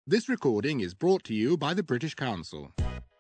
This recording is brought to you by the British Council.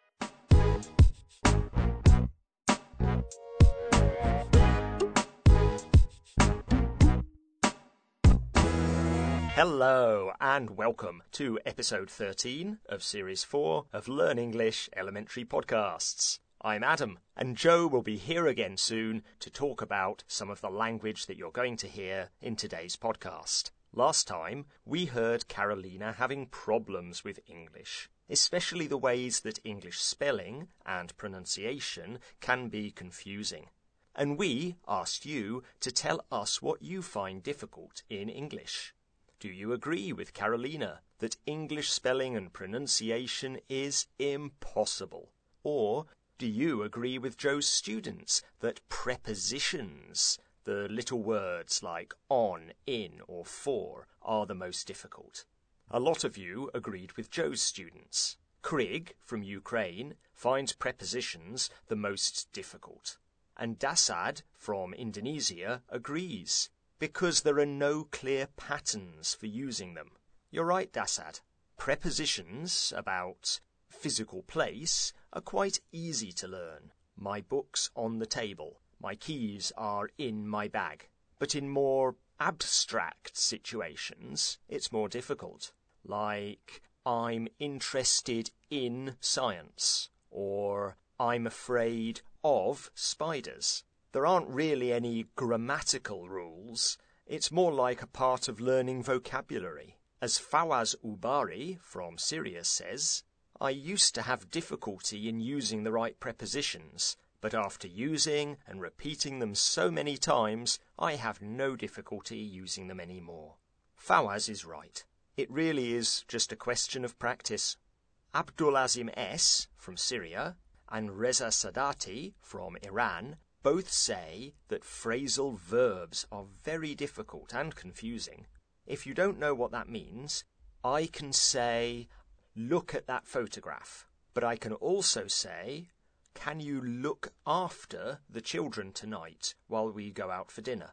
Hello and welcome to episode 13 of series 4 of Learn English Elementary Podcasts. I'm Adam, and Joe will be here again soon to talk about some of the language that you're going to hear in today's podcast. Last time, we heard Carolina having problems with English, especially the ways that English spelling and pronunciation can be confusing. And we asked you to tell us what you find difficult in English. Do you agree with Carolina that English spelling and pronunciation is impossible? Or do you agree with Joe's students that prepositions, the little words like on, in, or for, are the most difficult? A lot of you agreed with Joe's students. Krig from Ukraine finds prepositions the most difficult. And Dasad from Indonesia agrees, because there are no clear patterns for using them. You're right, Dasad. Prepositions about physical place are quite easy to learn. My book's on the table. My keys are in my bag. But in more abstract situations, it's more difficult. Like, I'm interested in science, or I'm afraid of spiders. There aren't really any grammatical rules. It's more like a part of learning vocabulary. As Fawaz Ubari from Syria says, I used to have difficulty in using the right prepositions, but after using and repeating them so many times, I have no difficulty using them anymore. Fawaz is right. It really is just a question of practice. Abdulazim S. from Syria and Reza Sadati from Iran both say that phrasal verbs are very difficult and confusing. If you don't know what that means, I can say, look at that photograph. But I can also say, can you look after the children tonight while we go out for dinner?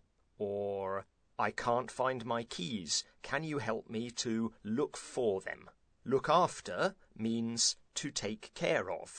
Or, I can't find my keys. Can you help me to look for them? Look after means to take care of.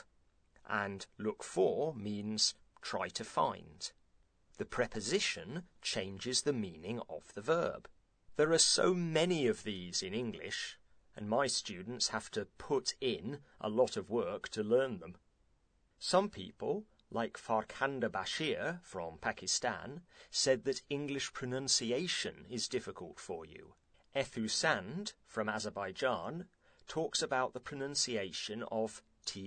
And look for means try to find. The preposition changes the meaning of the verb. There are so many of these in English, and my students have to put in a lot of work to learn them. Some people, like Farkhanda Bashir from Pakistan, said that English pronunciation is difficult for you. Ethu Sand from Azerbaijan talks about the pronunciation of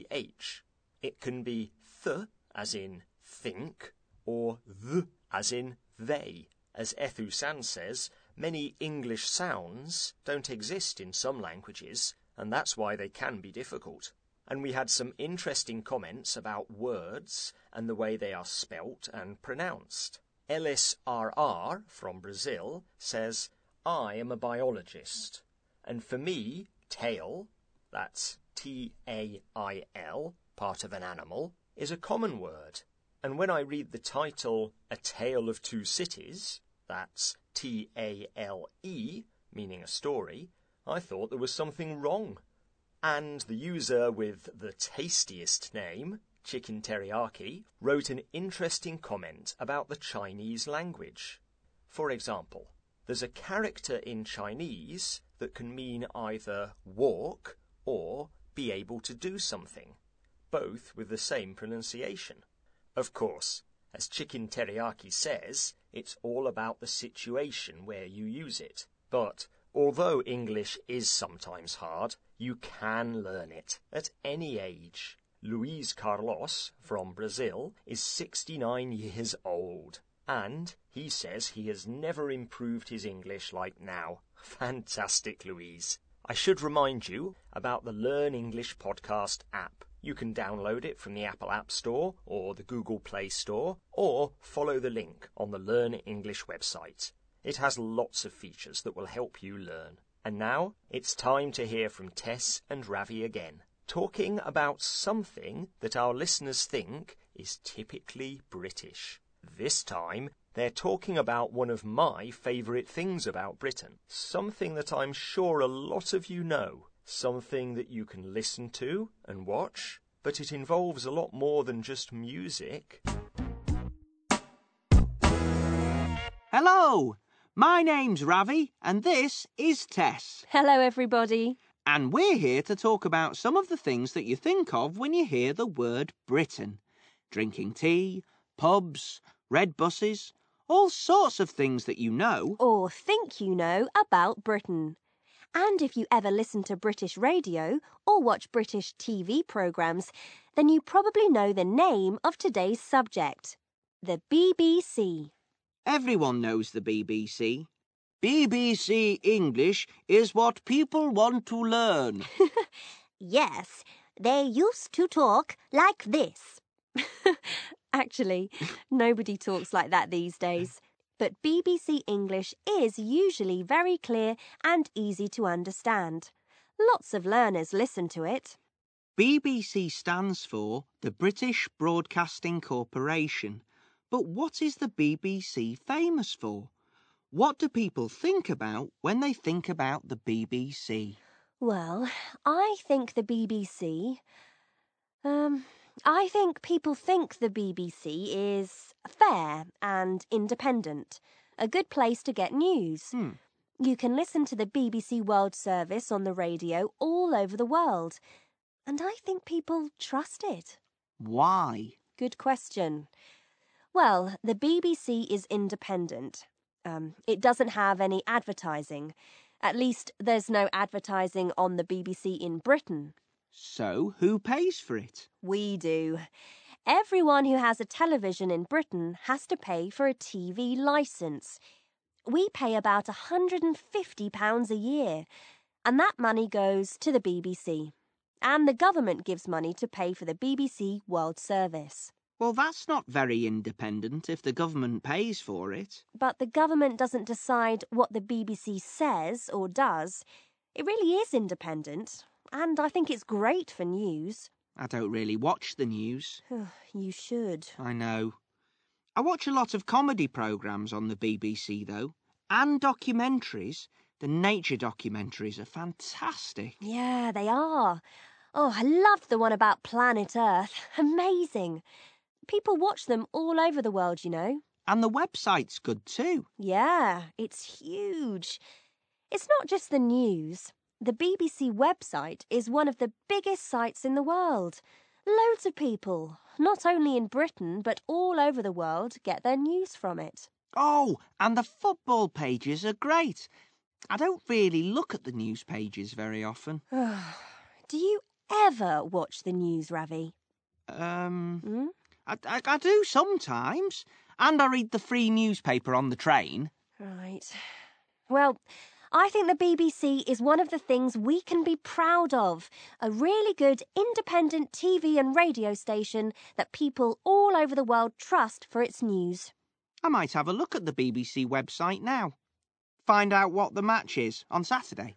th. It can be th as in think, or th as in they. As Ethu Sand says, many English sounds don't exist in some languages, and that's why they can be difficult. And we had some interesting comments about words and the way they are spelt and pronounced. Ellis R.R. from Brazil says, I am a biologist, and for me, tail, that's T-A-I-L, part of an animal, is a common word. And when I read the title, A Tale of Two Cities, that's T-A-L-E, meaning a story, I thought there was something wrong. And the user with the tastiest name, Chicken Teriyaki, wrote an interesting comment about the Chinese language. For example, there's a character in Chinese that can mean either walk or be able to do something, both with the same pronunciation. Of course, as Chicken Teriyaki says, it's all about the situation where you use it. But although English is sometimes hard, you can learn it at any age. Luis Carlos from Brazil is 69 years old, and he says he has never improved his English like now. Fantastic, Luis. I should remind you about the Learn English podcast app. You can download it from the Apple App Store or the Google Play Store, or follow the link on the Learn English website. It has lots of features that will help you learn. And now, it's time to hear from Tess and Ravi again, talking about something that our listeners think is typically British. This time, they're talking about one of my favourite things about Britain, something that I'm sure a lot of you know. something that you can listen to and watch, but it involves a lot more than just music. Hello, my name's Ravi and this is Tess. Hello, everybody. And we're here to talk about some of the things that you think of when you hear the word Britain. Drinking tea, pubs, red buses, all sorts of things that you know. Or think you know about Britain. And if you ever listen to British radio or watch British TV programmes, then you probably know the name of today's subject, the BBC. Everyone knows the BBC. BBC English is what people want to learn. Yes, they used to talk like this. Actually, nobody talks like that these days. But BBC English is usually very clear and easy to understand. Lots of learners listen to it. BBC stands for the British Broadcasting Corporation. But what is the BBC famous for? What do people think about when they think about the BBC? Well, I think the BBC... I think people think the BBC is fair and independent, a good place to get news. You can listen to the BBC World Service on the radio all over the world, and I think people trust it. Why? Good question. Well, the BBC is independent. It doesn't have any advertising. At least there's no advertising on the BBC in Britain. So, who pays for it? We do. Everyone who has a television in Britain has to pay for a TV licence. We pay about £150 a year, and that money goes to the BBC. And the government gives money to pay for the BBC World Service. Well, that's not very independent if the government pays for it. But the government doesn't decide what the BBC says or does. It really is independent, and I think it's great for news. I don't really watch the news. You should. I know. I watch a lot of comedy programmes on the BBC, though, and documentaries. The nature documentaries are fantastic. Yeah, they are. Oh, I loved the one about planet Earth. Amazing. People watch them all over the world, you know. And the website's good too. Yeah, it's huge. It's not just the news. The BBC website is one of the biggest sites in the world. Loads of people, not only in Britain but all over the world, get their news from it. Oh, and the football pages are great. I don't really look at the news pages very often. Do you ever watch the news, Ravi? I do sometimes. And I read the free newspaper on the train. Right. Well, I think the BBC is one of the things we can be proud of. A really good independent TV and radio station that people all over the world trust for its news. I might have a look at the BBC website now. Find out what the match is on Saturday.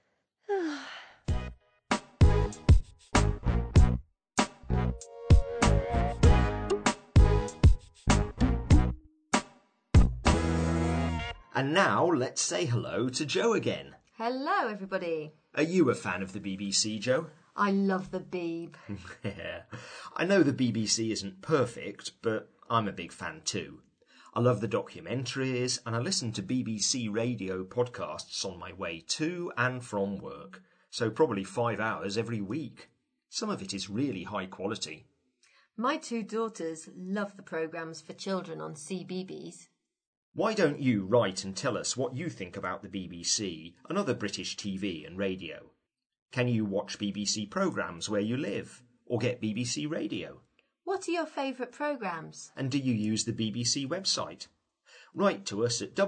And now let's say hello to Jo again. Hello, everybody. Are you a fan of the BBC, Jo? I love the Beeb. Yeah. I know the BBC isn't perfect, but I'm a big fan too. I love the documentaries and I listen to BBC radio podcasts on my way to and from work, so probably 5 hours every week. Some of it is really high quality. My two daughters love the programmes for children on CBeebies. Why don't you write and tell us what you think about the BBC and other British TV and radio? Can you watch BBC programmes where you live, or get BBC radio? What are your favourite programmes? And do you use the BBC website? Write to us at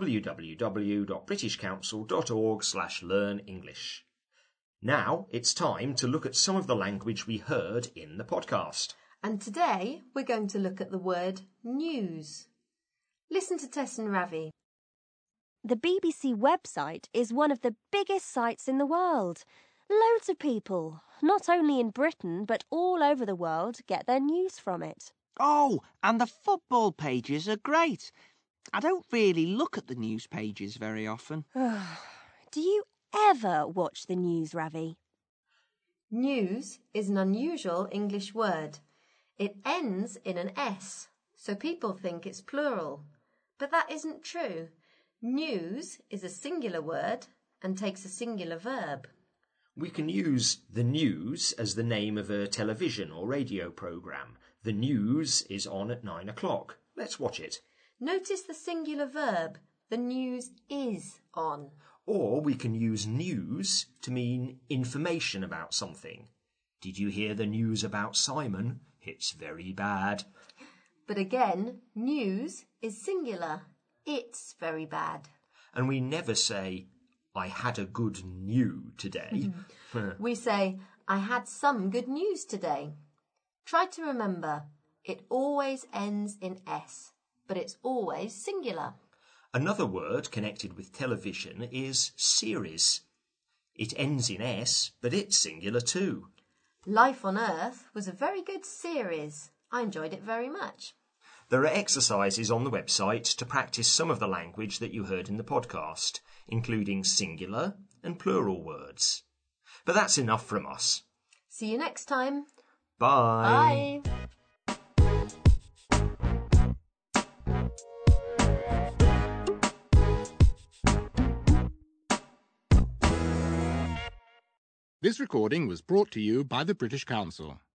www.britishcouncil.org/learnenglish. Now it's time to look at some of the language we heard in the podcast. And today we're going to look at the word news. Listen to Tess and Ravi. The BBC website is one of the biggest sites in the world. Loads of people, not only in Britain but all over the world, get their news from it. Oh, and the football pages are great. I don't really look at the news pages very often. Do you ever watch the news, Ravi? News is an unusual English word. It ends in an S, so people think it's plural. But that isn't true. News is a singular word and takes a singular verb. We can use the news as the name of a television or radio programme. The news is on at 9 o'clock. Let's watch it. Notice the singular verb. The news is on. Or we can use news to mean information about something. Did you hear the news about Simon? It's very bad. But again, news is singular. It's very bad. And we never say, I had a good new today. We say, I had some good news today. Try to remember, it always ends in S, but it's always singular. Another word connected with television is series. It ends in S, but it's singular too. Life on Earth was a very good series. I enjoyed it very much. There are exercises on the website to practice some of the language that you heard in the podcast, including singular and plural words. But that's enough from us. See you next time. Bye. Bye. This recording was brought to you by the British Council.